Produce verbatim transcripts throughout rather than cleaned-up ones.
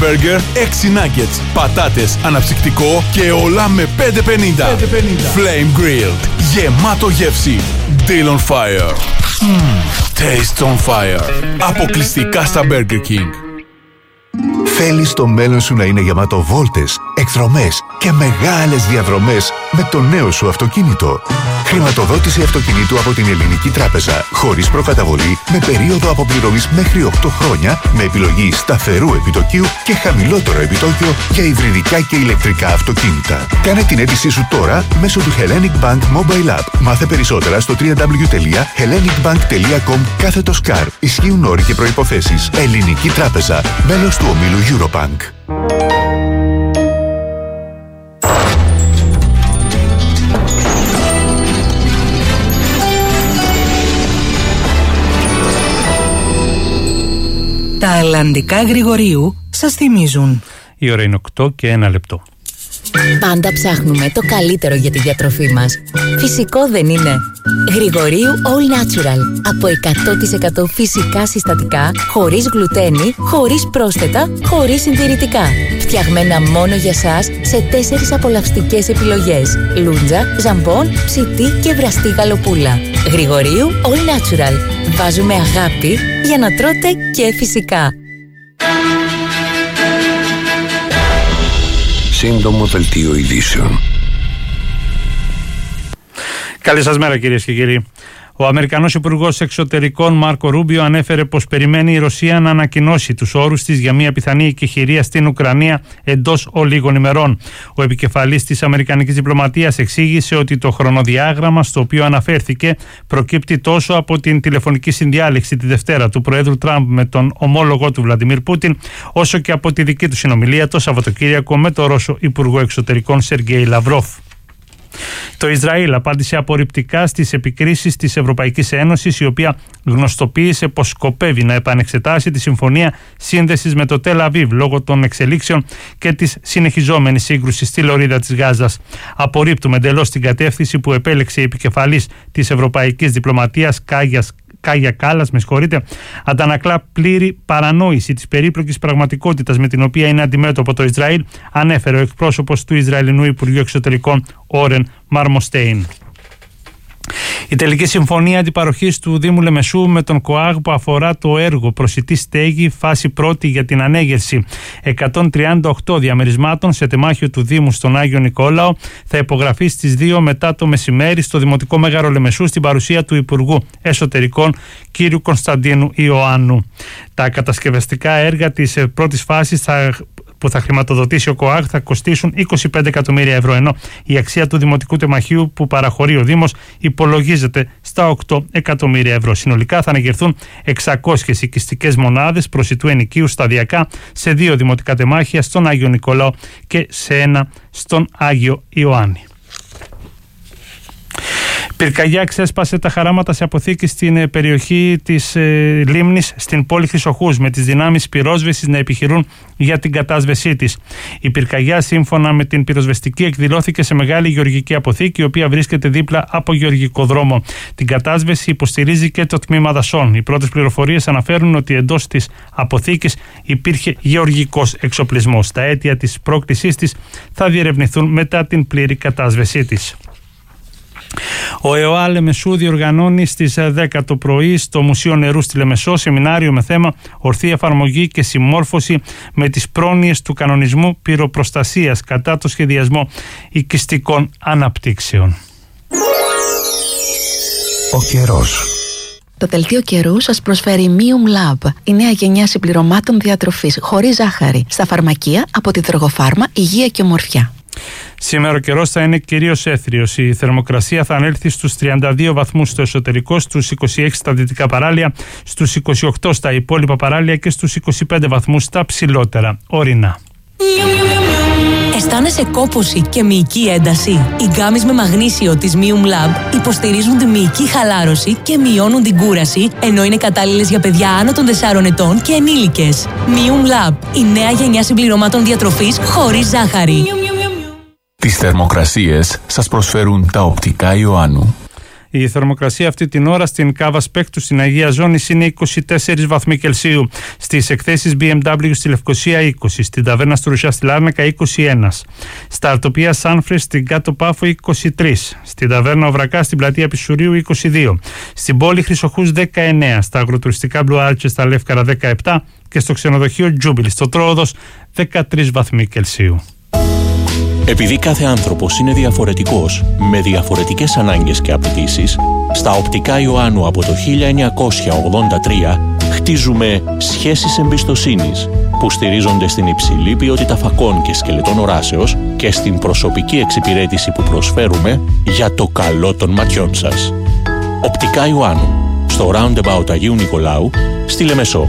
μπέργκερ, έξι nuggets, πατάτες, αναψυκτικό και όλα με πέντε πενήντα. Flame Grilled. Γεμάτο γεύση. Deal on fire. Mm, taste on fire. Αποκλειστικά στα Burger King. Θέλεις το μέλλον σου να είναι γεμάτο βόλτες, εκδρομές και μεγάλες διαδρομές με το νέο σου αυτοκίνητο. Χρηματοδότηση αυτοκινήτου από την Ελληνική Τράπεζα, χωρίς προκαταβολή, με περίοδο αποπληρωμής μέχρι οκτώ χρόνια, με επιλογή σταθερού επιτοκίου και χαμηλότερο επιτόκιο για υβριδικά και ηλεκτρικά αυτοκίνητα. Κάνε την αίτησή σου τώρα μέσω του Hellenic Bank Mobile App. Μάθε περισσότερα στο double-u double-u double-u τελεία hellenic bank τελεία com κάθετος καρ. Ισχύουν όροι και προϋποθέσεις. Ελληνική Τράπεζα, μέλος του ομίλου Eurobank. Τα αλλαντικά Γρηγορίου σας θυμίζουν. Η ώρα είναι οκτώ και ένα λεπτό. Πάντα ψάχνουμε το καλύτερο για τη διατροφή μας. Φυσικό δεν είναι? Γρηγορίου All Natural. Από εκατό τοις εκατό φυσικά συστατικά, χωρίς γλουτένι, χωρίς πρόσθετα, χωρίς συντηρητικά. Φτιαγμένα μόνο για σας σε τέσσερις απολαυστικές επιλογές: λούντζα, ζαμπόν, ψητή και βραστή γαλοπούλα. Γρηγορίου All Natural. Βάζουμε αγάπη για να τρώτε και φυσικά. Σύντομο δελτίο ειδήσεων. Καλή σας μέρα, κυρίες και κύριοι. Ο Αμερικανός Υπουργός Εξωτερικών Μάρκο Ρούμπιο ανέφερε πως περιμένει η Ρωσία να ανακοινώσει τους όρους της για μια πιθανή εκεχηρία στην Ουκρανία εντός ολίγων ημερών. Ο επικεφαλής της Αμερικανικής διπλωματίας εξήγησε ότι το χρονοδιάγραμμα στο οποίο αναφέρθηκε προκύπτει τόσο από την τηλεφωνική συνδιάλεξη τη Δευτέρα του Προέδρου Τραμπ με τον ομόλογο του Βλαντιμίρ Πούτιν, όσο και από τη δική του συνομιλία το Σαββατοκύριακο με τον Ρώσο Υπουργό Εξωτερικών Σεργέη Λαυρόφ. Το Ισραήλ απάντησε απορριπτικά στις επικρίσεις της Ευρωπαϊκής Ένωσης, η οποία γνωστοποίησε πως σκοπεύει να επανεξετάσει τη συμφωνία σύνδεσης με το Τελ Αβίβ λόγω των εξελίξεων και της συνεχιζόμενης σύγκρουσης στη λωρίδα της Γάζας. Απορρίπτουμε εντελώς την κατεύθυνση που επέλεξε η επικεφαλής της Ευρωπαϊκής Διπλωματίας Κάγιας Κάγια Κάλλας, με συγχωρείτε, αντανακλά πλήρη παρανόηση της περίπλοκης πραγματικότητας με την οποία είναι αντιμέτωπο το Ισραήλ, ανέφερε ο εκπρόσωπος του Ισραηλινού Υπουργείου Εξωτερικών Όρεν Μαρμοστέιν. Η τελική συμφωνία αντιπαροχής του Δήμου Λεμεσού με τον ΚΟΑΓ που αφορά το έργο προσιτή στέγη φάση πρώτη για την ανέγερση εκατόν τριάντα οκτώ διαμερισμάτων σε τεμάχιο του Δήμου στον Άγιο Νικόλαο θα υπογραφεί στις δύο μετά το μεσημέρι στο Δημοτικό Μέγαρο Λεμεσού στην παρουσία του Υπουργού Εσωτερικών κ. Κωνσταντίνου Ιωάννου. Τα κατασκευαστικά έργα της πρώτης φάσης θα που θα χρηματοδοτήσει ο ΚΟΑΓ θα κοστίσουν είκοσι πέντε εκατομμύρια ευρώ, ενώ η αξία του Δημοτικού Τεμαχίου που παραχωρεί ο Δήμος υπολογίζεται στα οκτώ εκατομμύρια ευρώ. Συνολικά θα αναγερθούν εξακόσιες οικιστικές μονάδες προσιτού ενοικίου σταδιακά σε δύο δημοτικά τεμάχια, στον Άγιο Νικόλαο και σε ένα στον Άγιο Ιωάννη. Πυρκαγιά ξέσπασε τα χαράματα σε αποθήκη στην περιοχή της ε, Λίμνης στην πόλη Χρυσοχούς, με τις δυνάμεις πυρόσβεσης να επιχειρούν για την κατάσβεσή της. Η πυρκαγιά, σύμφωνα με την πυροσβεστική, εκδηλώθηκε σε μεγάλη γεωργική αποθήκη, η οποία βρίσκεται δίπλα από γεωργικό δρόμο. Την κατάσβεση υποστηρίζει και το τμήμα δασών. Οι πρώτες πληροφορίες αναφέρουν ότι εντός της αποθήκης υπήρχε γεωργικός εξοπλισμός. Τα αίτια της πρόκλησής της θα διερευνηθούν μετά την πλήρη κατάσβεσή της. Ο ΕΟΑ Λεμεσού διοργανώνει στις δέκα το πρωί στο Μουσείο Νερού στη Λεμεσό σεμινάριο με θέμα ορθή εφαρμογή και συμμόρφωση με τις πρόνοιες του κανονισμού πυροπροστασίας κατά το σχεδιασμό οικιστικών αναπτύξεων. Ο καιρός. Το δελτίο καιρού σας προσφέρει Mium Lab, η νέα γενιά συμπληρωμάτων διατροφής χωρίς ζάχαρη, στα φαρμακεία από τη Δρογοφάρμα Υγεία και Ομορφιά. Σήμερα ο καιρός θα είναι κυρίως έθριος. Η θερμοκρασία θα ανέλθει στους τριάντα δύο βαθμούς στο εσωτερικό, στους είκοσι έξι στα δυτικά παράλια, στους είκοσι οκτώ στα υπόλοιπα παράλια και στους είκοσι πέντε βαθμούς στα ψηλότερα ορεινά. Αισθάνεσαι κόπωση και μυϊκή ένταση? Οι γκάμεις με μαγνήσιο της Mium Lab υποστηρίζουν τη μυϊκή χαλάρωση και μειώνουν την κούραση, ενώ είναι κατάλληλες για παιδιά άνω των τεσσάρων ετών και ενήλικες. Mium Lab, η νέα γενιά συμπληρωμάτων διατροφής χωρίς ζάχαρη. Τις θερμοκρασίες σας προσφέρουν τα οπτικά Ιωάννου. Η θερμοκρασία αυτή την ώρα στην Κάβα Σπέκτου στην Αγία Ζώνης είναι είκοσι τέσσερις βαθμοί Κελσίου. Στις εκθέσεις μπι εμ ντάμπλιου στη Λευκοσία είκοσι, στην Ταβέρνα Στρουσιά στη Λάρνακα είκοσι ένα, στα Αρτοπία Σάνφρε στην Κάτω Πάφο είκοσι τρία, στην Ταβέρνα Οβρακά στην Πλατεία Πισουρίου είκοσι δύο, στην πόλη Χρυσοχούς δεκαεννέα, στα αγροτουριστικά Blue Arches στα Λεύκαρα δεκαεπτά και στο ξενοδοχείο Τζούμπιλι στο Τρόοδος δεκατρείς βαθμοί Κελσίου. Επειδή κάθε άνθρωπος είναι διαφορετικός, με διαφορετικές ανάγκες και απαιτήσεις, στα Οπτικά Ιωάννου από το χίλια εννιακόσια ογδόντα τρία χτίζουμε σχέσεις εμπιστοσύνης που στηρίζονται στην υψηλή ποιότητα φακών και σκελετών οράσεως και στην προσωπική εξυπηρέτηση που προσφέρουμε για το καλό των ματιών σας. Οπτικά Ιωάννου, στο Roundabout Αγίου Νικολάου, στη Λεμεσό.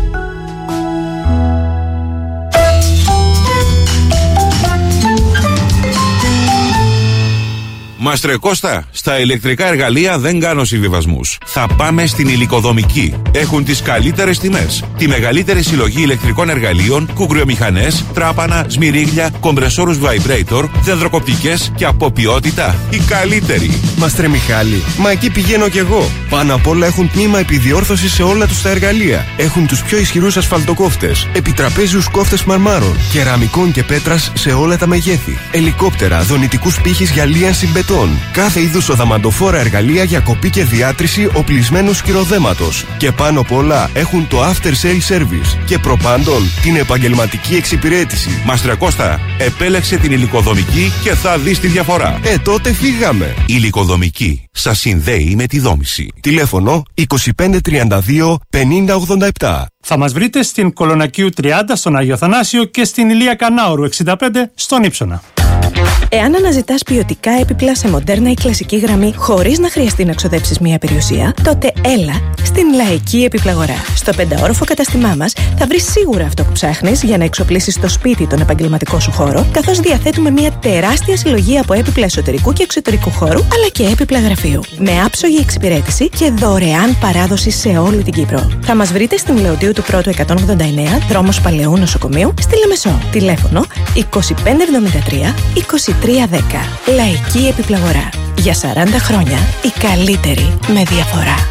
Μάστρε Κώστα, στα ηλεκτρικά εργαλεία δεν κάνω συμβιβασμούς. Θα πάμε στην Υλικοδομική. Έχουν τις καλύτερες τιμές. Τη μεγαλύτερη συλλογή ηλεκτρικών εργαλείων, κουκριομηχανές, τράπανα, σμυρίγλια, κομπρεσόρους vibrator, δεντροκοπτικές και από ποιότητα η καλύτερη. Μάστρε Μιχάλη, μα εκεί πηγαίνω κι εγώ. Πάνω απ' όλα έχουν τμήμα επιδιόρθωσης σε όλα τους τα εργαλεία. Έχουν τους πιο ισχυρούς ασφαλτοκόφτες, επιτραπέζιους κόφτες μαρμάρων, κεραμικών και πέτρας σε όλα τα μεγέθη, ελικόπτερα, δονητικούς πύχης για λίανση μπετών. Κάθε είδους οδαμαντοφόρα εργαλεία για κοπή και διάτρηση οπλισμένου σκυροδέματος. Και πάνω απ' όλα έχουν το after sale service και προπάντων την επαγγελματική εξυπηρέτηση. Μάστρε Κώστα, επέλεξε την Υλικοδομική και θα δεις τη διαφορά. Ε, τότε φύγαμε. Υλικοδομική σας συνδέει με τη δόμηση. Τηλέφωνο είκοσι πέντε τριάντα δύο πενήντα ογδόντα επτά. Θα μας βρείτε στην Κολονακίου τριάντα στον Άγιο Θανάσιο και στην Ηλία Κανάουρου εξήντα πέντε στον Ύψονα. Εάν αναζητάς ποιοτικά έπιπλα σε μοντέρνα ή κλασική γραμμή χωρίς να χρειαστεί να ξοδέψεις μία περιουσία, τότε έλα στην Λαϊκή Επιπλαγορά. Στο πενταόροφο καταστημά μας θα βρεις σίγουρα αυτό που ψάχνεις για να εξοπλίσεις το σπίτι τον επαγγελματικό σου χώρο, καθώς διαθέτουμε μία τεράστια συλλογή από έπιπλα εσωτερικού και εξωτερικού χώρου, αλλά και έπιπλα γραφείου. Με άψογη εξυπηρέτηση και δωρεάν παράδοση σε όλη την Κύπρο. Θα μας βρείτε στην Λεωτίου του Πρώτου εκατόν ογδόντα εννέα, δρόμος Παλαιού Νοσοκομείου, στη Λεμεσό. Τηλέφωνο είκοσι πέντε εβδομήντα τρία είκοσι τρία δέκα. Λαϊκή Επιπλαγορά. Για σαράντα χρόνια η καλύτερη με διαφορά.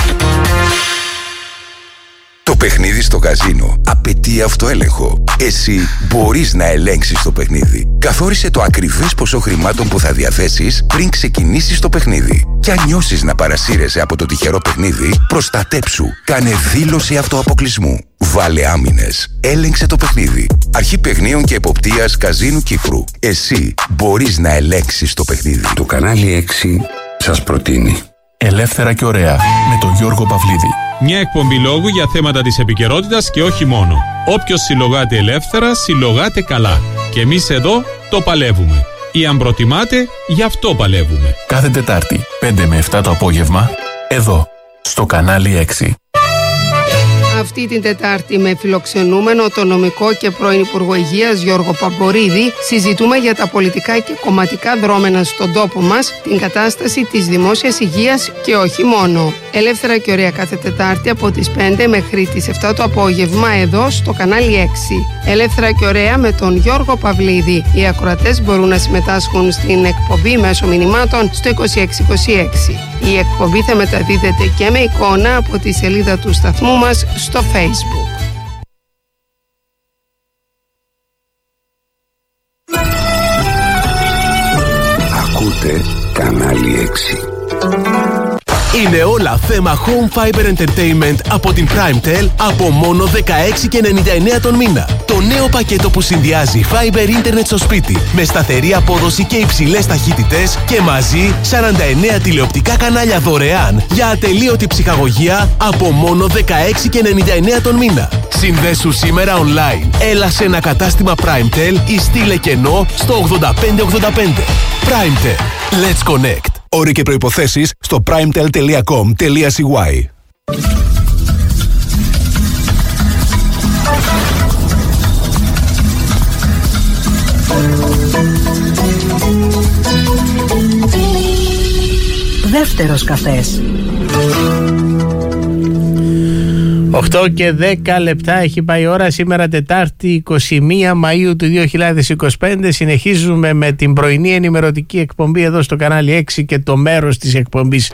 Το παιχνίδι στο καζίνο απαιτεί αυτοέλεγχο. Εσύ μπορείς να ελέγξεις το παιχνίδι. Καθόρισε το ακριβές ποσό χρημάτων που θα διαθέσεις πριν ξεκινήσεις το παιχνίδι. Και αν νιώσεις να παρασύρεσαι από το τυχερό παιχνίδι, προστατέψου. Κάνε δήλωση αυτοαποκλεισμού. Βάλε άμυνες. Έλεγξε το παιχνίδι. Αρχή Παιχνίων και Εποπτείας Καζίνου Κύπρου. Εσύ μπορείς να ελέγξεις το παιχνίδι. Το κανάλι έξι σας προτείνει Ελεύθερα και ωραία με τον Γιώργο Παυλίδη. Μια εκπομπή λόγου για θέματα της επικαιρότητας και όχι μόνο. Όποιος συλλογάται ελεύθερα, συλλογάται καλά. Και εμείς εδώ το παλεύουμε. Ή αν προτιμάτε, γι' αυτό παλεύουμε. Κάθε Τετάρτη, πέντε με επτά το απόγευμα, εδώ, στο κανάλι έξι. Αυτή την Τετάρτη με φιλοξενούμενο το νομικό και πρώην Υπουργό Υγείας Γιώργο Παμπορίδη συζητούμε για τα πολιτικά και κομματικά δρόμενα στον τόπο μας, την κατάσταση της δημόσιας υγείας και όχι μόνο. Ελεύθερα και ωραία κάθε Τετάρτη από τις πέντε μέχρι τις επτά το απόγευμα εδώ στο κανάλι έξι. Ελεύθερα και ωραία με τον Γιώργο Παυλίδη. Οι ακροατές μπορούν να συμμετάσχουν στην εκπομπή μέσω μηνυμάτων στο είκοσι έξι είκοσι έξι. Η εκπομπή θα μεταδίδεται και με εικόνα από τη σελίδα του σταθμού μας στο Facebook. Ακούτε κανάλι έξι. Είναι όλα θέμα Home Fiber Entertainment από την PrimeTel από μόνο δεκαέξι και ενενήντα εννέα τον μήνα. Το νέο πακέτο που συνδυάζει Fiber Internet στο σπίτι με σταθερή απόδοση και υψηλές ταχύτητες και μαζί σαράντα εννέα τηλεοπτικά κανάλια δωρεάν για ατελείωτη ψυχαγωγία από μόνο δεκαέξι και ενενήντα εννέα τον μήνα. Συνδέσου σήμερα online. Έλα σε ένα κατάστημα PrimeTel ή στείλε κενό στο ογδόντα πέντε ογδόντα πέντε. PrimeTel. Let's connect. Όροι και προϋποθέσεις στο primetel τελεία com τελεία c y. Δεύτερος καφές. οκτώ και δέκα λεπτά έχει πάει η ώρα. Σήμερα Τετάρτη εικοστή πρώτη Μαΐου του δύο χιλιάδες είκοσι πέντε. Συνεχίζουμε με την πρωινή ενημερωτική εκπομπή εδώ στο κανάλι έξι και το μέρος της εκπομπής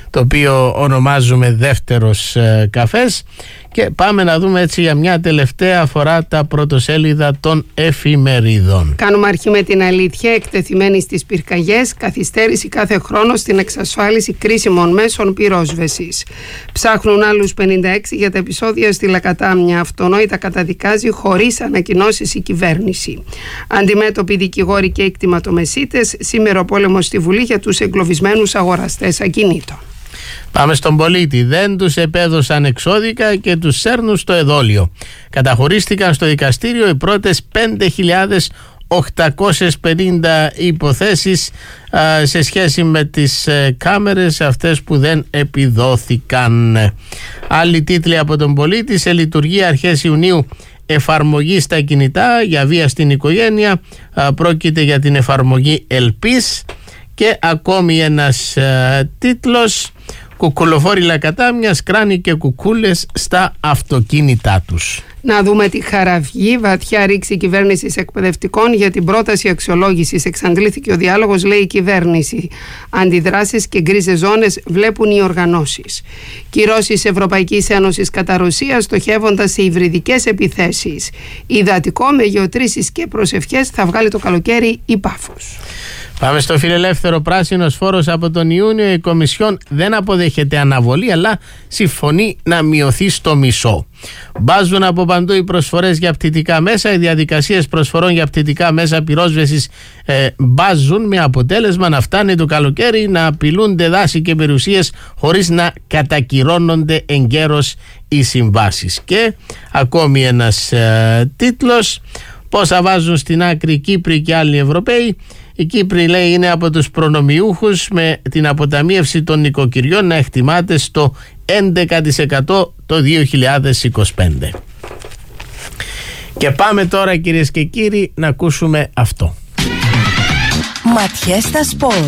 το οποίο ονομάζουμε δεύτερος ε, καφές. Και πάμε να δούμε έτσι για μια τελευταία φορά τα πρωτοσέλιδα των εφημερίδων. Κάνουμε αρχή με την αλήθεια. Εκτεθειμένη στις πυρκαγιές, καθυστέρηση κάθε χρόνο στην εξασφάλιση κρίσιμων μέσων πυρόσβεσης. Ψάχνουν άλλους πενήντα έξι για τα επεισόδια στη Λακατάμια. Αυτονόητα καταδικάζει χωρίς ανακοινώσεις η κυβέρνηση. Αντιμέτωποι δικηγόροι και εκτιματομεσίτες, σήμερα ο πόλεμος στη Βουλή για τους εγκλωβισμένους αγοραστές ακινήτων. Πάμε στον πολίτη. Δεν τους επέδωσαν εξώδικα και τους σέρνουν στο εδόλιο. Καταχωρίστηκαν στο δικαστήριο οι πρώτες πέντε χιλιάδες οκτακόσιες πενήντα υποθέσεις α, σε σχέση με τις ε, κάμερες αυτές που δεν επιδόθηκαν. Άλλοι τίτλοι από τον πολίτη. Σε λειτουργία αρχές Ιουνίου εφαρμογή στα κινητά για βία στην οικογένεια. Α, πρόκειται για την εφαρμογή Ελπίς. Και ακόμη ένας ε, τίτλος. Κουκουλοφόροι Λακατάμιας, κράνη και κουκούλες στα αυτοκίνητά τους. Να δούμε τη χαραυγή. Βαθιά ρήξη κυβέρνησης εκπαιδευτικών για την πρόταση αξιολόγησης. Εξαντλήθηκε ο διάλογος, λέει η κυβέρνηση. Αντιδράσεις και γκρίζες ζώνες βλέπουν οι οργανώσεις. Κυρώσεις Ευρωπαϊκής Ένωσης κατά Ρωσία στοχεύοντας σε υβριδικές επιθέσεις. Υδατικό με γεωτρήσεις και προσευχές θα βγάλει το καλοκαίρι η Πάφος. Πάμε στο φιλελεύθερο. Πράσινος φόρος από τον Ιούνιο. Η Κομισιόν δεν αποδέχεται αναβολή, αλλά συμφωνεί να μειωθεί στο μισό. Μπάζουν από παντού οι προσφορές για πτυτικά μέσα. Οι διαδικασίες προσφορών για πτυτικά μέσα πυρόσβεσης ε, μπάζουν, με αποτέλεσμα να φτάνει το καλοκαίρι να απειλούνται δάση και περιουσίες χωρίς να κατακυρώνονται εγκαίρως οι συμβάσεις. Και ακόμη ένας ε, τίτλος. Πόσα βάζουν στην άκρη οι Κύπροι και άλλοι Ευρωπαίοι. Οι Κύπροι, λέει, είναι από τους προνομιούχους, με την αποταμίευση των νοικοκυριών να εκτιμάται στο έντεκα τοις εκατό το δύο χιλιάδες είκοσι πέντε. Και πάμε τώρα, κυρίες και κύριοι, να ακούσουμε αυτό. Ματιές στα σπορ.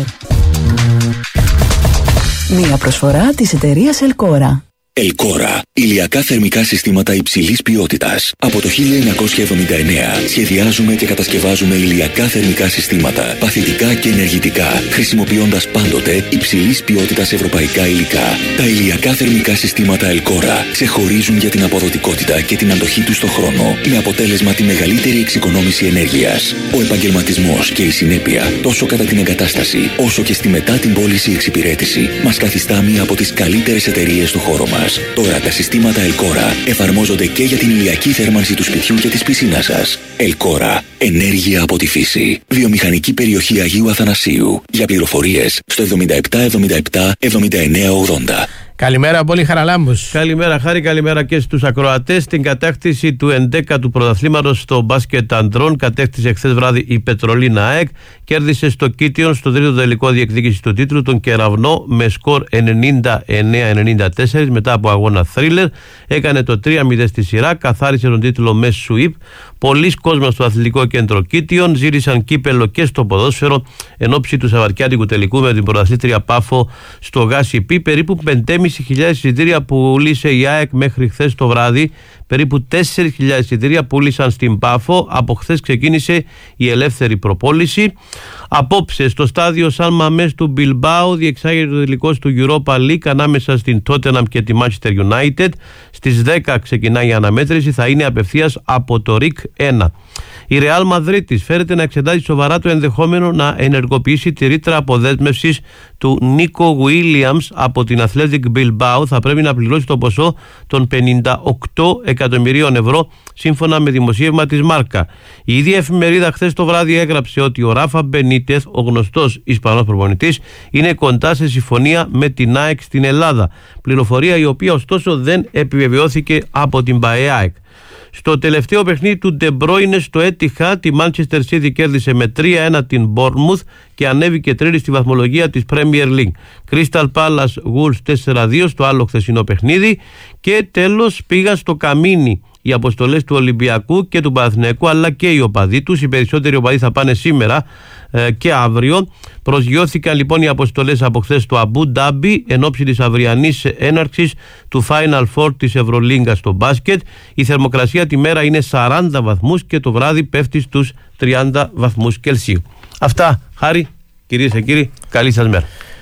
Μία προσφορά της εταιρείας Ελκόρα. Ελκόρα. Ηλιακά θερμικά συστήματα υψηλής ποιότητας. Από το χίλια εννιακόσια εβδομήντα εννέα σχεδιάζουμε και κατασκευάζουμε ηλιακά θερμικά συστήματα, παθητικά και ενεργητικά, χρησιμοποιώντας πάντοτε υψηλής ποιότητας ευρωπαϊκά υλικά. Τα ηλιακά θερμικά συστήματα Ελκόρα ξεχωρίζουν για την αποδοτικότητα και την αντοχή τους στον χρόνο, με αποτέλεσμα τη μεγαλύτερη εξοικονόμηση ενέργειας. Ο επαγγελματισμός και η συνέπεια, τόσο κατά την εγκατάσταση όσο και στη μετά την πώληση εξυπηρέτηση, μας καθιστά μία από τις καλύτερες εταιρείες του χώρου μας. Τώρα τα συστήματα Ελκόρα εφαρμόζονται και για την ηλιακή θέρμανση του σπιτιού και της πισίνας σας. Ελκόρα. Ενέργεια από τη φύση. Βιομηχανική περιοχή Αγίου Αθανασίου. Για πληροφορίες στο εβδομήντα επτά εβδομήντα επτά εβδομήντα εννέα ογδόντα. Καλημέρα, πολύ Χαραλάμπους. Καλημέρα, Χάρη, καλημέρα και στους ακροατές. Στην κατάκτηση του ενδέκατου πρωταθλήματος στο μπάσκετ αντρών κατέκτησε χθες βράδυ η Πετρολίνα ΑΕΚ. Κέρδισε στο Κίτιον στο τρίτο τελικό διεκδίκηση του τίτλου τον Κεραυνό με σκορ ενενήντα εννέα ενενήντα τέσσερα μετά από αγώνα θρίλερ. Έκανε το τρία μηδέν στη σειρά, καθάρισε τον τίτλο με σουίπ. Πολλοί κόσμος στο αθλητικό κέντρο Κίτιον ζήτησαν κύπελο και στο ποδόσφαιρο εν ώψη του σαββατιάτικου τελικού με την πρωταθλήτρια Πάφο στο ΓΑΣΥΠΗ. Περίπου πέντε χιλιάδες πεντακόσια εισιτήρια πούλησε η ΑΕΚ μέχρι χθες το βράδυ. Περίπου τέσσερις χιλιάδες εισιτήρια πούλησαν στην Πάφο. Από χθες ξεκίνησε η ελεύθερη προπόληση. Απόψε στο στάδιο Σαν Μαμές του Μπιλμπάου διεξάγεται το τελικός του Europa League ανάμεσα στην Tottenham και τη Manchester United. Στις δέκα ξεκινάει η αναμέτρηση, θα είναι απευθείας από το ΡΙΚ ένα. Η Ρεάλ Μαδρίτης φέρεται να εξετάζει σοβαρά το ενδεχόμενο να ενεργοποιήσει τη ρήτρα αποδέσμευσης του Νίκο Γουίλιαμς από την Athletic Bilbao. Θα πρέπει να πληρώσει το ποσό των πενήντα οκτώ εκατομμυρίων ευρώ σύμφωνα με δημοσίευμα της Μάρκα. Η ίδια εφημερίδα χθες το βράδυ έγραψε ότι ο Ράφα Μπενίτεθ, ο γνωστός Ισπανός προπονητής, είναι κοντά σε συμφωνία με την ΑΕΚ στην Ελλάδα. Πληροφορία η οποία ωστόσο δεν επιβεβαιώθηκε από την ΠΑΕΑΕΚ. Στο τελευταίο παιχνίδι του De Bruyne στο Etihad, τη Manchester City κέρδισε με τρία ένα την Bournemouth και ανέβηκε τρίτη στη βαθμολογία της Premier League. Crystal Palace Wolves τέσσερα δύο στο άλλο χθεσινό παιχνίδι. Και τέλος πήγαν στο καμίνι οι αποστολές του Ολυμπιακού και του Παναθηναϊκού, αλλά και οι οπαδοί τους. Οι περισσότεροι οπαδοί θα πάνε σήμερα ε, και αύριο. Προσγειώθηκαν λοιπόν οι αποστολές από χθες στο Αμπού Ντάμπι εν ώψη της αυριανής έναρξης του Final Four της Ευρωλίγκα στο μπάσκετ. Η θερμοκρασία τη μέρα είναι σαράντα βαθμούς και το βράδυ πέφτει στους τριάντα βαθμούς Κελσίου. Αυτά, Χάρη, κυρίες και κύριοι, καλή σας μέρα.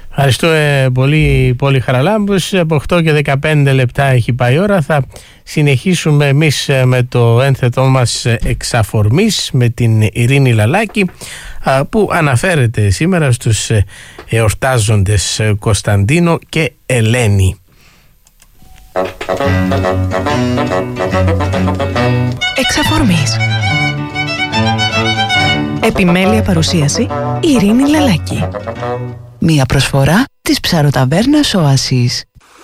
Ευχαριστώ πολύ, πολύ Χαραλάμπους. Από οκτώ και δεκαπέντε λεπτά έχει πάει η ώρα. Θα συνεχίσουμε εμείς με το ένθετό μας εξαφορμής με την Ειρήνη Λαλάκη, που αναφέρεται σήμερα στους εορτάζοντες Κωνσταντίνο και Ελένη. Εξαφορμής. Επιμέλεια παρουσίαση Ειρήνη Λαλάκη. Μία προσφορά της ψαροταβέρνας Οάσης.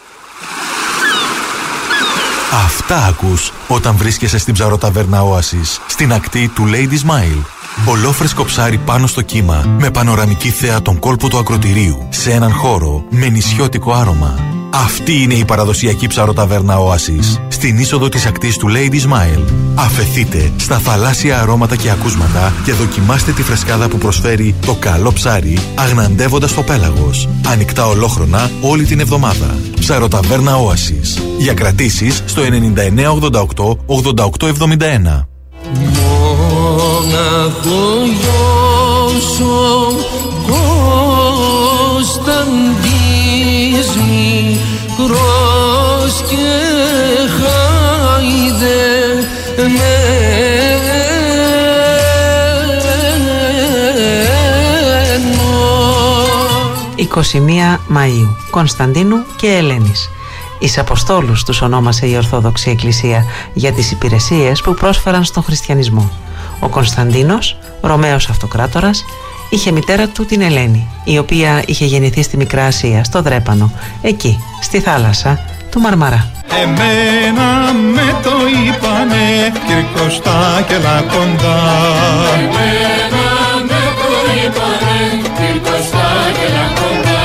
Αυτά ακούς όταν βρίσκεσαι στην ψαροταβέρνα Oasis, στην ακτή του Lady Smile. Ολόφρεσκο ψάρι πάνω στο κύμα, με πανοραμική θέα τον κόλπο του ακροτηρίου, σε έναν χώρο με νησιώτικο άρωμα. Αυτή είναι η παραδοσιακή ψαροταβέρνα Oasis, στην είσοδο της ακτής του Lady Smile. Αφεθείτε στα θαλάσσια αρώματα και ακούσματα και δοκιμάστε τη φρεσκάδα που προσφέρει το καλό ψάρι, αγναντεύοντας το πέλαγος. Ανοιχτά ολόχρονα όλη την εβδομάδα. Ψαροταβέρνα Oasis. Για κρατήσεις στο ενενήντα εννέα ογδόντα οκτώ ογδόντα οκτώ εβδομήντα ένα. Μόναχο γιος ο Κωνσταντής μικρός και χαϊδεμένος. εικοστή πρώτη Μαΐου, Κωνσταντίνου και Ελένης. Εις Αποστόλους τους ονόμασε η Ορθόδοξη Εκκλησία για τις υπηρεσίες που πρόσφεραν στον χριστιανισμό. Ο Κωνσταντίνος, Ρωμαίος Αυτοκράτορας, είχε μητέρα του την Ελένη, η οποία είχε γεννηθεί στη Μικρά Ασία, στο Δρέπανο, εκεί, στη θάλασσα του Μαρμαρά. Εμένα με το είπανε Κυρκοστά και Λακοντά. Εμένα με το είπανε Κυρκοστά και Λακοντά.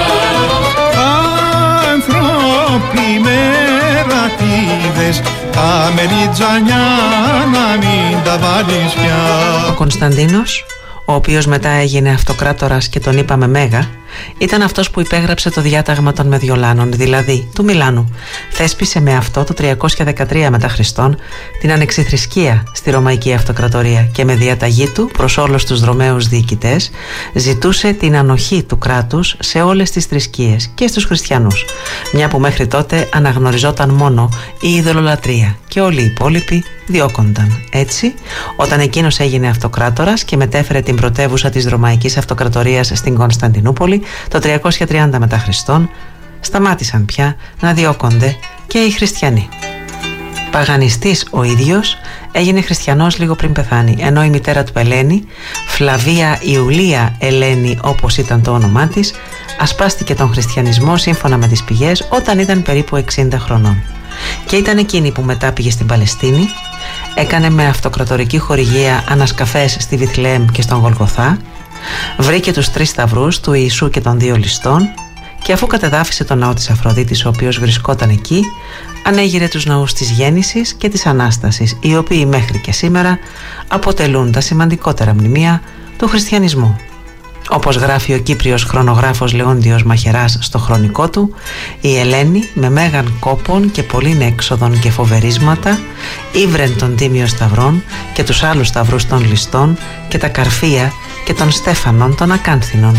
Άνθρωποι μερατίδες, τα μελιτζανιά να μην τα βάλεις πια. Ο Κωνσταντίνος, ο οποίος μετά έγινε αυτοκράτορας και τον είπαμε Μέγα, ήταν αυτός που υπέγραψε το διάταγμα των Μεδιολάνων, δηλαδή του Μιλάνου. Θέσπισε με αυτό το τριακόσια δεκατρία μετά Χριστόν την ανεξιθρησκεία στη Ρωμαϊκή Αυτοκρατορία και με διαταγή του προς όλους τους Ρωμαίους διοικητές ζητούσε την ανοχή του κράτους σε όλες τις θρησκείες και στους χριστιανούς, μια που μέχρι τότε αναγνωριζόταν μόνο η ειδωλολατρεία και όλοι οι υπόλοιποι διώκονταν. Έτσι, όταν εκείνος έγινε αυτοκράτορας και μετέφερε την πρωτεύουσα της Ρωμαϊκής Αυτοκρατορίας στην Κωνσταντινούπολη το τριακόσια τριάντα μετά Χριστόν, σταμάτησαν πια να διώκονται και οι χριστιανοί. Παγανιστής ο ίδιος, έγινε χριστιανός λίγο πριν πεθάνει, ενώ η μητέρα του Ελένη, Φλαβία Ιουλία Ελένη όπως ήταν το όνομά της, ασπάστηκε τον χριστιανισμό σύμφωνα με τις πηγές όταν ήταν περίπου εξήντα χρονών. Και ήταν εκείνη που μετά πήγε στην Παλαιστίνη, έκανε με αυτοκρατορική χορηγία ανασκαφές στη Βιθλεέμ και στον Γολγοθά, βρήκε τους τρεις σταυρούς του Ιησού και των δύο ληστών και αφού κατεδάφισε τον ναό της Αφροδίτης, ο οποίος βρισκόταν εκεί, ανέγειρε τους ναούς της Γέννησης και της Ανάστασης, οι οποίοι μέχρι και σήμερα αποτελούν τα σημαντικότερα μνημεία του χριστιανισμού. Όπως γράφει ο Κύπριος χρονογράφος Λεόντιος Μαχαιράς στο χρονικό του, η Ελένη με μέγαν κόπων και πολλήν έξοδων και φοβερίσματα ήβρεν των τίμιων σταυρών και τους άλλους σταυρούς των ληστών και τα καρφία και των στέφανων των ακάνθινων.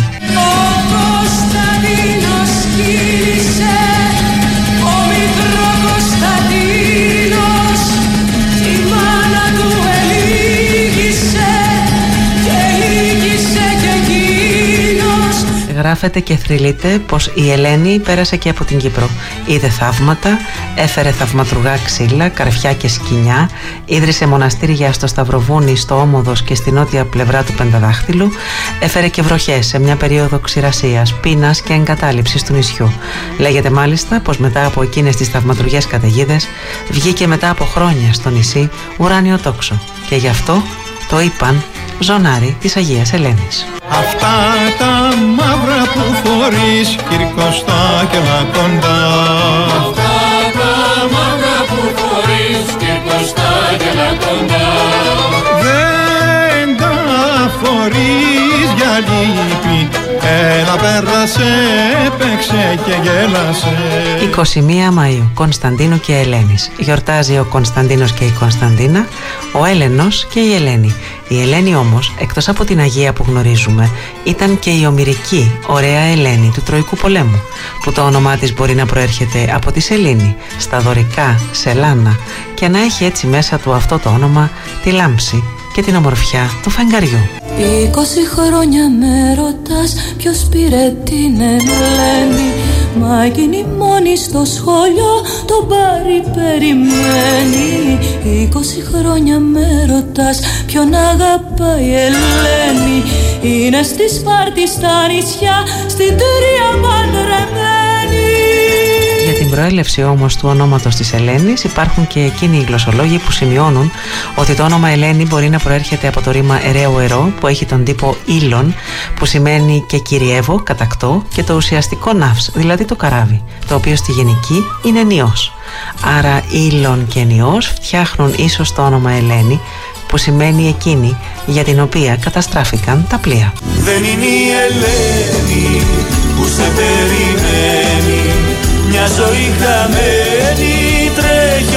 Γράφεται και θρυλείται πως η Ελένη πέρασε και από την Κύπρο. Είδε θαύματα, έφερε θαυματουργά ξύλα, καρφιά και σκοινιά, ίδρυσε μοναστήρια στο Σταυροβούνι, στο Όμοδος και στη νότια πλευρά του Πενταδάχτυλου, έφερε και βροχές σε μια περίοδο ξηρασίας, πείνας και εγκατάλειψης του νησιού. Λέγεται μάλιστα πως μετά από εκείνες τις θαυματουργές καταιγίδες βγήκε μετά από χρόνια στο νησί ουράνιο τόξο και γι' αυτό το είπαν ζωνάρι της Αγίας Ελένης. Αυτά τα μαύρα που φορείς Κυρκοστά και Λακοντά. Αυτά τα μαύρα που φορείς Κυρκοστά και Λακοντά. Δεν τα φορείς για λύπη Έλα πέρασε, έπαιξε και γέλασε. εικοστή πρώτη Μαΐου, Κωνσταντίνου και Ελένης. Γιορτάζει ο Κωνσταντίνος και η Κωνσταντίνα, ο Έλενος και η Ελένη. Η Ελένη όμως, εκτός από την Αγία που γνωρίζουμε, ήταν και η ομηρική, ωραία Ελένη του Τροϊκού πολέμου, που το όνομά της μπορεί να προέρχεται από τη σελήνη, στα δωρικά, σελάνα, και να έχει έτσι μέσα του αυτό το όνομα τη λάμψη και την ομορφιά του φεγγαριού. Είκοσι χρόνια με ρωτάς ποιος πήρε την Ελένη, μα εκείνη μόνη στο σχολείο τον πάρει περιμένει. Είκοσι χρόνια με ρωτάς ποιον αγαπάει η Ελένη, είναι στη Σπάρτη στα νησιά, στην Τρία παντρεμένη. Για την προέλευση όμως του ονόματος της Ελένης υπάρχουν και εκείνοι οι γλωσσολόγοι που σημειώνουν ότι το όνομα Ελένη μπορεί να προέρχεται από το ρήμα εραίο ερώ, που έχει τον τύπο ήλον, που σημαίνει και κυριεύω, κατακτώ, και το ουσιαστικό ναύς, δηλαδή το καράβι, το οποίο στη γενική είναι νιός. Άρα ήλον και νιός φτιάχνουν ίσως το όνομα Ελένη, που σημαίνει εκείνη για την οποία καταστράφηκαν τα πλοία. Δεν είναι η Ελένη που σε περιμένει, μια ζωή χαμένη τρέχει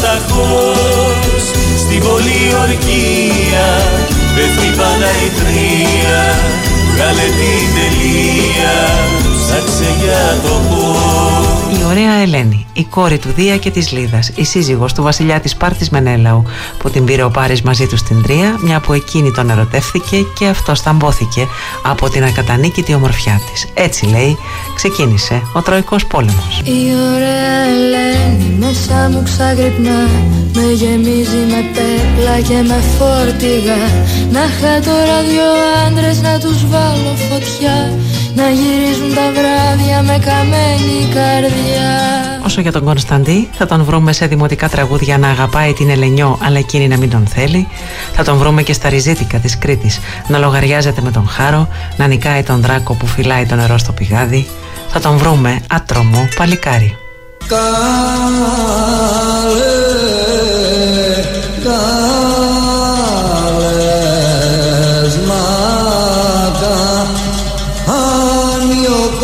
ολοταχώς. Στην πολιορκία πέφτει πάντα η τρία, βγάλε την τελεία, ψάξε για το πώς. Η ωραία Ελένη, η κόρη του Δία και της Λίδας, η σύζυγος του βασιλιά της Σπάρτης Μενέλαου, που την πήρε ο Πάρης μαζί του στην Τρία, μια που εκείνη τον ερωτεύθηκε και αυτός θαμπόθηκε από την ακατανίκητη ομορφιά της. Έτσι, λέει, ξεκίνησε ο Τροϊκός πόλεμος. Η ωραία Ελένη μέσα μου ξαγρυπνά, με γεμίζει με πέπλα και με φόρτιγα. Να είχα τώρα δυο άντρες να τους βάλω φωτιά, να γυρίζουν τα βράδια με καμένη καρδιά. Όσο για τον Κωνσταντί, θα τον βρούμε σε δημοτικά τραγούδια να αγαπάει την Ελενιό αλλά εκείνη να μην τον θέλει. Θα τον βρούμε και στα ριζίτικα της Κρήτης να λογαριάζεται με τον Χάρο, να νικάει τον Δράκο που φυλάει το νερό στο πηγάδι. Θα τον βρούμε άτρωμο παλικάρι. Καλέ, καλές μάκα, αν ο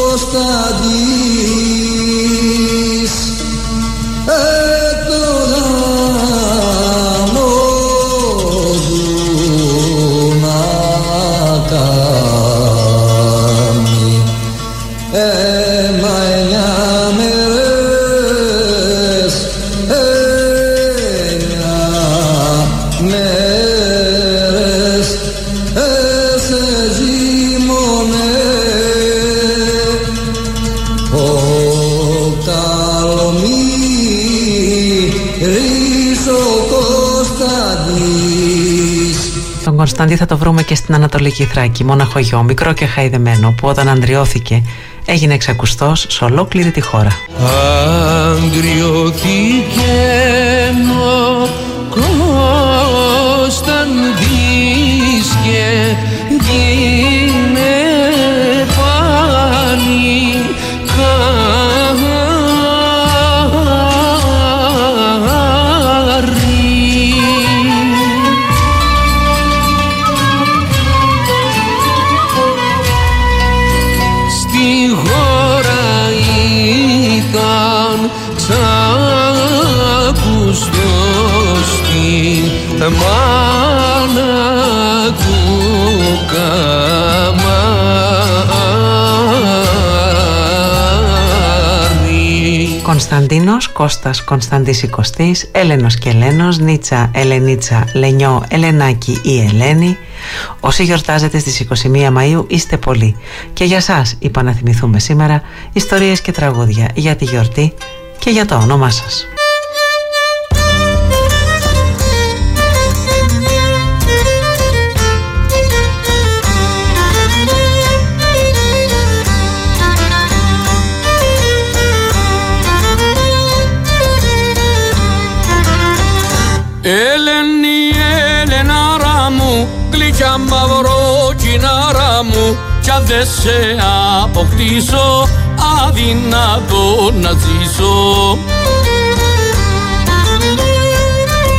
Κωνσταντής τον άμμο του να κάνει, έμα εννιά μέρες, εννιά μέρες, έσε ζήμωνε ο καλομύρης ο Κωνσταντής. Τον Κωνσταντί θα το βρούμε και στην Ανατολική Θράκη, μόναχο γιο, μικρό και χαϊδεμένο, που όταν αντριώθηκε έγινε εξακουστός σε ολόκληρη τη χώρα. Αγριώθηκε ο Κωνσταντής και γίνε μάνα του καμάρι. Κωνσταντίνος, Κώστας, Κωνσταντής Οικοστής, Έλενος και Ελένος, Νίτσα, Ελενίτσα, Λενιό, Ελενάκη ή Ελένη. Όσοι γιορτάζετε στις εικοστή πρώτη Μαΐου είστε πολλοί. Και για σας είπα να θυμηθούμε σήμερα ιστορίες και τραγούδια για τη γιορτή και για το όνομά σας. Ελένη, Ελενάρα μου, γλυκιά μαυρό κοινάρα μου, κι αν δεν σε αποκτήσω, αδυνατό να ζήσω.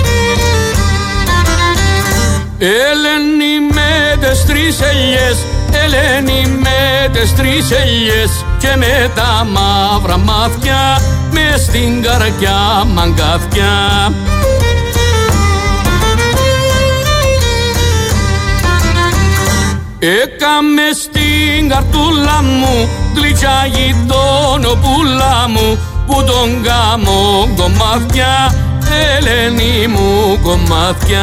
Ελένη με τες τρεις ελιές, Ελένη με τες τρεις ελιές και με τα μαύρα μάτια, μες στην καρδιά μαγκάθια. Έκαμε στην καρτούλα μου γλυκιά γειτόνοπούλα μου, που τον κάμω κομμάτια, Ελένη μου κομμάτια.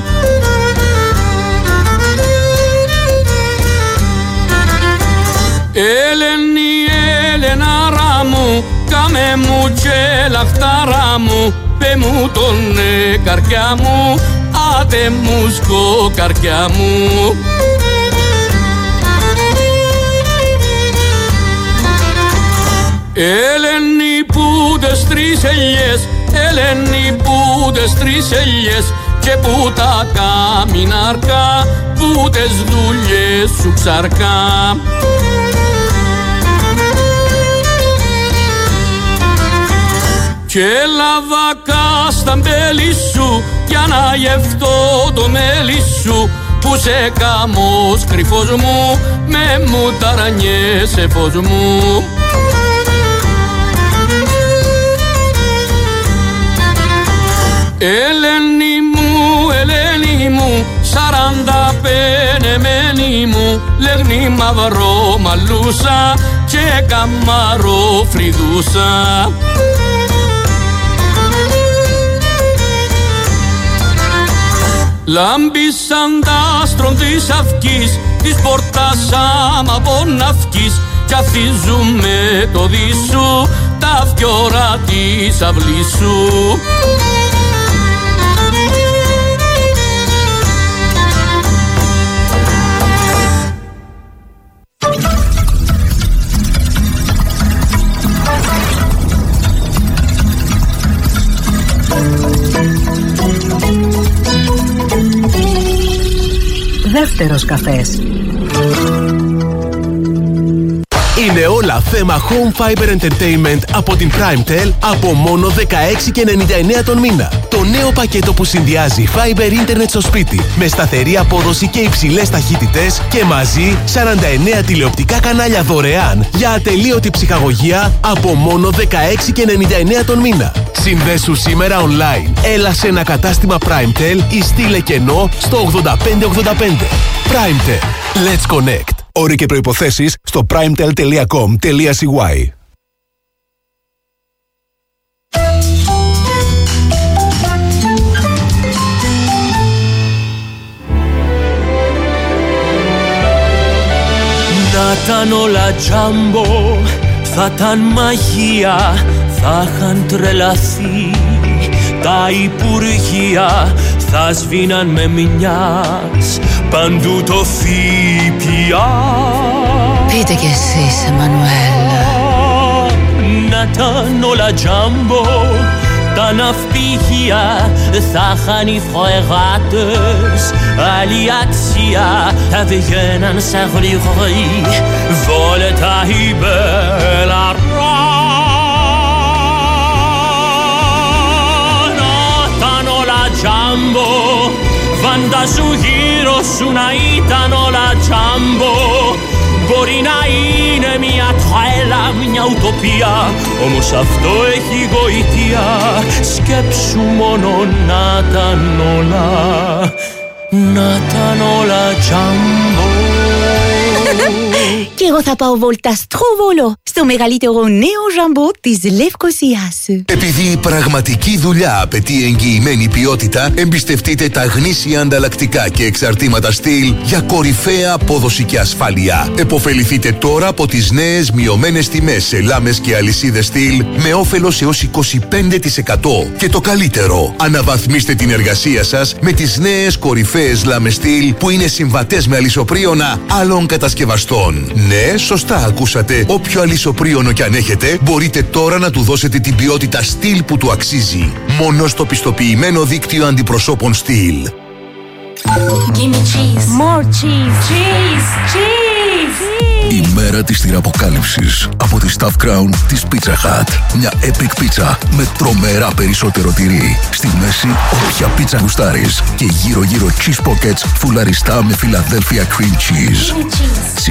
Ελένη, Ελενάρα μου, κάμε μου και λαχτάρα μου, πέ μου τον καρδιά μου, άτε μου σκο καρδιά μου. Ελένη που τες τρεις ελιές, Ελένη που τες τρεις ελιές, και που τα καμινάρκα, που τες δουλειές σου ξαρκά. Και λαβακά στα μπέλη σου, για να γευτώ το μέλι σου, που σε κάμος κρυφός μου, με μου ταρανιέσαι φως μου. Ελένη μου, Ελένη μου, σαράντα πενεμένη μου, λέγνη μαύρο μαλλούσα και καμάρο φρυδούσα. Λάμπησαν τα άστρον της αυγής, της πόρτας άμα από ναυκής, κι αφίζουμε το δίσου, τα φιώρα της αυλής σου. Δεύτερος καφές. Είναι όλα θέμα Home Fiber Entertainment από την PrimeTel από μόνο δεκαέξι και ενενήντα εννέα τον μήνα. Το νέο πακέτο που συνδυάζει Fiber Internet στο σπίτι με σταθερή απόδοση και υψηλές ταχύτητες και μαζί σαράντα εννέα τηλεοπτικά κανάλια δωρεάν για ατελείωτη ψυχαγωγία από μόνο δεκαέξι και ενενήντα εννέα τον μήνα. Συνδέσου σήμερα online. Έλα σε ένα κατάστημα PrimeTel ή στείλε κενό στο ογδόντα πέντε ογδόντα πέντε. PrimeTel. Let's connect. Όροι και προϋποθέσεις στο primetel τελεία com τελεία c y. Να ήταν όλα τζάμπο, θα ήταν μαγεία, θα είχαν τρελαθεί τα υπουργεία, θα σβήναν με μιας παντού το ΦΠΑ. Πείτε κι εσείς, Εμμανουέλ. Να ήταν όλα τζάμπο, τα ναυπηγεία, θα είχαν οι φρεγάτες άλλη αξία, θα βγαίναν σε γρηγορή βόλετα η μπελαρά. Να ήταν όλα τζάμπο, φαντάσου γύρω σου να ήταν όλα τζάμπο. Μπορεί να είναι μια τρέλα, μια ουτοπία, όμως αυτό έχει γοητεία. Σκέψου μόνο να ήταν όλα, να ήταν όλα τζάμπο. Και εγώ θα πάω βόλτα στο Βόλο, στο μεγαλύτερο νέο ζαμπό της Λευκωσίας. Επειδή η πραγματική δουλειά απαιτεί εγγυημένη ποιότητα, εμπιστευτείτε τα γνήσια ανταλλακτικά και εξαρτήματα στυλ για κορυφαία απόδοση και ασφάλεια. Εποφεληθείτε τώρα από τις νέες μειωμένες τιμές σε λάμες και αλυσίδες στυλ με όφελος έως είκοσι πέντε τοις εκατό. Και το καλύτερο, αναβαθμίστε την εργασία σας με τις νέες κορυφαίες λάμες στυλ που είναι συμβατές με αλυσοπρίωνα άλλων κατασκευαστών. Ναι, σωστά ακούσατε. Όποιο αλυσοπρίωνο κι αν έχετε, μπορείτε τώρα να του δώσετε την ποιότητα στυλ που του αξίζει. Μόνο στο πιστοποιημένο δίκτυο αντιπροσώπων στυλ. Give me cheese. More cheese. Cheese. Cheese. Η μέρα της τυραποκάλυψης από τη Stuffed Crown της Pizza Hut. Μια epic pizza με τρομερά περισσότερο τυρί. Στη μέση όποια πίτσα γουστάρεις και γύρω γύρω cheese pockets φουλαριστά με Philadelphia cream cheese.